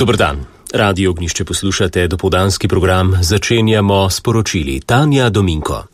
Dober dan. Radio Ognjišče poslušate, dopoldanski program začenjamo s poročili. Tanja Dominko.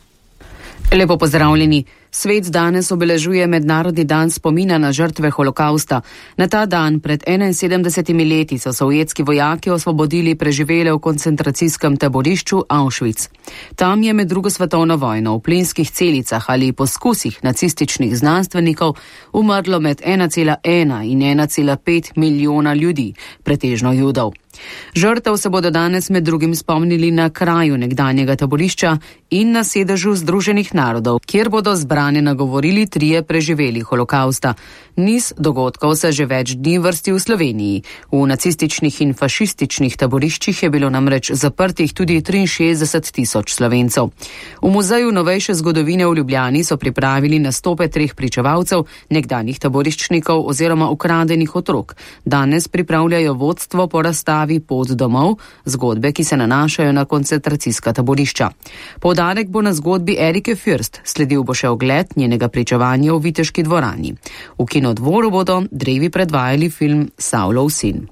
Lepo pozdravljeni. Svet danes obeležuje Mednarodni dan spomina na žrtve holokausta. Na ta dan pred 71 leti so sovjetski vojaki osvobodili preživele v koncentracijskem taborišču Auschwitz. Tam je med drugo svetovno vojno v plinskih celicah ali poskusih nacističnih znanstvenikov umrlo med 1,1 in 1,5 milijona ljudi, pretežno Judov. Žrtev se bodo danes med drugim spomnili na kraju nekdanjega taborišča in na sedežu Združenih narodov, kjer bodo zbrane nagovorili 3 preživeli holokausta. Niz dogodkov se že več dni vrsti v Sloveniji. V nacističnih in fašističnih taboriščih je bilo namreč zaprtih tudi 63 tisoč Slovencev. V Muzeju novejše zgodovine v Ljubljani so pripravili nastope 3 pričevalcev, nekdanjih taboriščnikov oziroma ukradenih otrok. Danes pripravljajo vodstvo po razstavi Pot domov, zgodbe, ki se nanašajo na koncentracijska taborišča. Poudarek bo na zgodbi Erike Fürst, sledil bo še ogled njenega pričevanja v Viteški dvorani. V Kinodvoru bodo drevi predvajali film Savlov sin.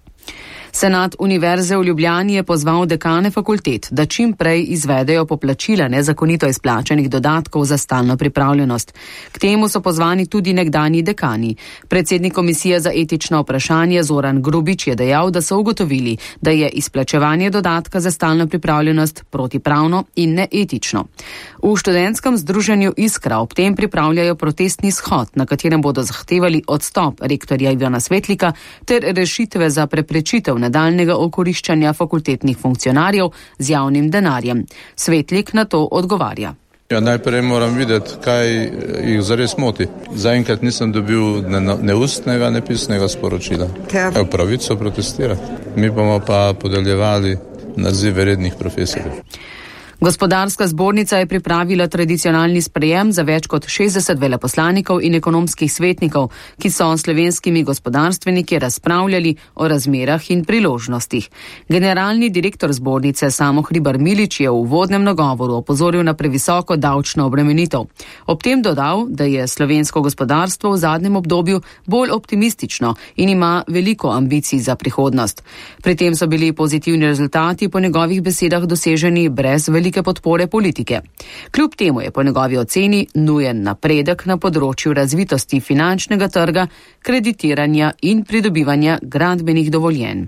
Senat Univerze v Ljubljani je pozval dekane fakultet, da čim prej izvedejo poplačila nezakonito izplačanih dodatkov za stalno pripravljenost. K temu so pozvani tudi nekdanji dekani. Predsednik Komisije za etično vprašanje Zoran Grubič je dejal, da so ugotovili, da je izplačevanje dodatka za stalno pripravljenost protipravno in neetično. V študentskem združenju Iskra ob tem pripravljajo protestni shod, na katerem bodo zahtevali odstop rektorja Ivana Svetlika ter rešitve za preprečitev nadaljnega okoriščanja fakultetnih funkcionarjev z javnim denarjem. Svetlik na to odgovarja. Najprej moram videti, kaj jih zares moti. Zaenkrat nisem dobil ne ustnega, ne pisnega sporočila. Pravico protestirati. Mi bomo pa podeljevali nazive rednih profesorjev. Gospodarska zbornica je pripravila tradicionalni sprejem za več kot 60 veleposlanikov in ekonomskih svetnikov, ki so s slovenskimi gospodarstveniki razpravljali o razmerah in priložnostih. Generalni direktor zbornice Samo Hribar Milič je v uvodnem nagovoru opozoril na previsoko davčno obremenitev. Ob tem dodal, da je slovensko gospodarstvo v zadnjem obdobju bolj optimistično in ima veliko ambicij za prihodnost. Pri tem so bili pozitivni rezultati po njegovih besedah doseženi brez velike podpore politike. Kljub temu je po njegovi oceni nujen napredek na področju razvitosti finančnega trga, kreditiranja in pridobivanja gradbenih dovoljenj.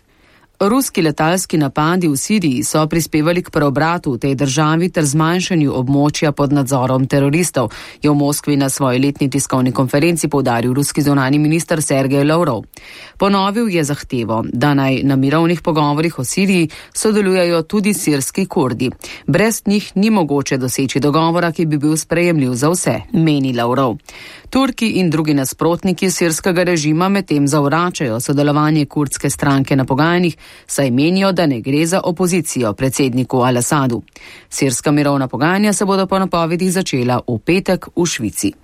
Ruski letalski napadi v Siriji so prispevali k preobratu v tej državi ter zmanjšanju območja pod nadzorom teroristov, je v Moskvi na svoji letni tiskovni konferenci poudaril ruski zunanji minister Sergej Lavrov. Ponovil je zahtevo, da naj na mirovnih pogovorih o Siriji sodelujejo tudi sirski Kurdi. Brez njih ni mogoče doseči dogovora, ki bi bil sprejemljiv za vse, meni Lavrov. Turki in drugi nasprotniki sirskega režima medtem zavračajo sodelovanje kurdske stranke na pogajanjih, saj menijo, da ne gre za opozicijo predsedniku Al-Asadu. Sirska mirovna pogajanja se bodo po napovedih začela v petek v Švici.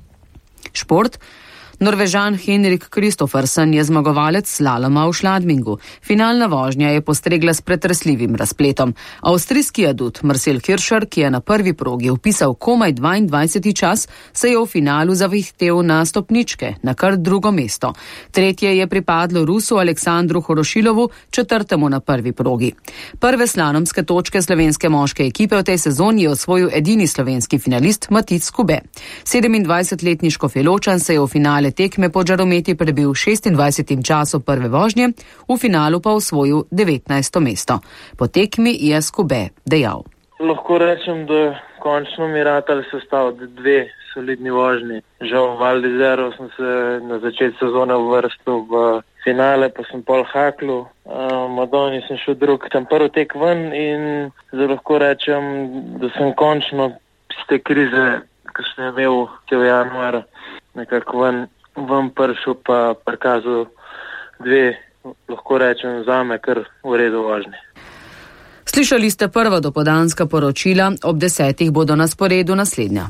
Šport. Norvežan Henrik Kristoffersen je zmagovalec slaloma v Schladmingu. Finalna vožnja je postregla s pretresljivim razpletom. Avstrijski adut Marcel Hirscher, ki je na prvi progi vpisal komaj 22. čas, se je v finalu zavihtel na stopničke, na kar drugo mesto. Tretje je pripadlo Rusu Aleksandru Horošilovu, četrtemu na prvi progi. Prve slalomske točke slovenske moške ekipe v tej sezoni je osvojil edini slovenski finalist Matic Skube. 27-letni Škofjeločan se je v finale tekme pod žarometi prebil 26. času prve vožnje, v finalu pa osvojil 19. mesto. Po tekmi je Skube dejal. Lahko rečem, da končno mi ratali sestav 2 solidni vožnji. Žal v Val d'Isère sem se na začetku sezone uvrstil v finale, pa sem pol haklu. Madoni sem šel drug tam prvi tek ven in zdaj lahko rečem, da sem končno iz te krize, ki sem imel cel januar, nekako ven prišel pa prikazal 2, lahko rečem, zame kar v redu vožnje. Slišali ste prva dopoldanska poročila, ob 10. bodo na sporedu naslednja.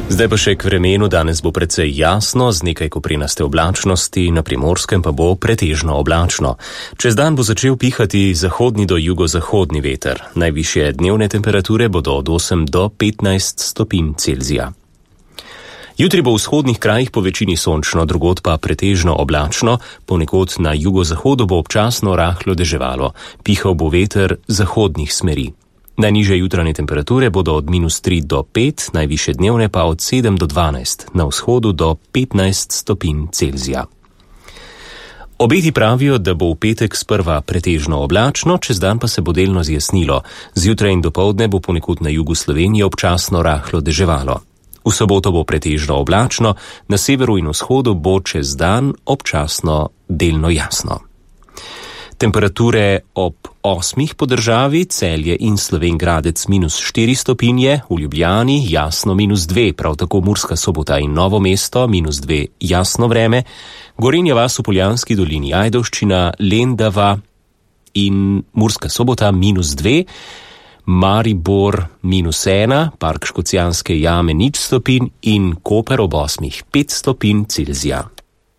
Zdaj pa še k vremenu. Danes bo precej jasno, z nekaj koprenaste oblačnosti, na Primorskem pa bo pretežno oblačno. Čez dan bo začel pihati zahodni do jugozahodni veter. Najvišje dnevne temperature bodo od 8 do 15 stopinj Celzija. Jutri bo v vzhodnih krajih po večini sončno, drugod pa pretežno oblačno, ponekod na jugozahodu bo občasno rahlo deževalo. Pihal bo veter zahodnih smeri. Najnižje jutranje temperature bodo od -3 do 5, najvišje dnevne pa od 7 do 12, na vzhodu do 15 stopinj Celzija. Obeti pravijo, da bo v petek sprva pretežno oblačno, čez dan pa se bo delno zjasnilo. Zjutraj in dopoldne bo ponekod na jugu Slovenije občasno rahlo deževalo. V soboto bo pretežno oblačno, na severu in vzhodu bo čez dan občasno delno jasno. Temperature ob 8 po državi, Celje in Slovenj Gradec -4 stopinje, v Ljubljani jasno -2, prav tako Murska Sobota in Novo mesto -2 jasno vreme, Gorenja vas v Poljanski dolini, Ajdovščina, Lendava in Murska Sobota -2, Maribor -1, Park Škocjanske jame 0 stopinj in Koper ob 8 5 stopinj Celzija.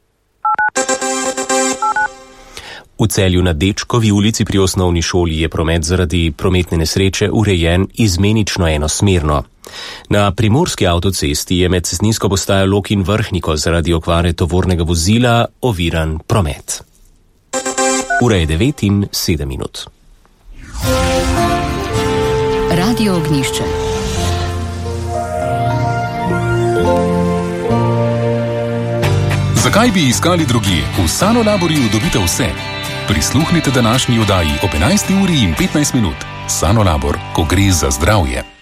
V Celju na Dečkovi ulici pri osnovni šoli je promet zaradi prometne nesreče urejen izmenično enosmerno. Na Primorski avtocesti je med cestninsko postajo Lok in Vrhniko zaradi okvare tovornega vozila oviran promet. Ura je 9:07. Radio Ognjišče. Zakaj bi iskali drugje? V Sanolaborju dobite vse. Prisluhnite današnji oddaji ob 11:15. Sanolabor, ko gre za zdravje.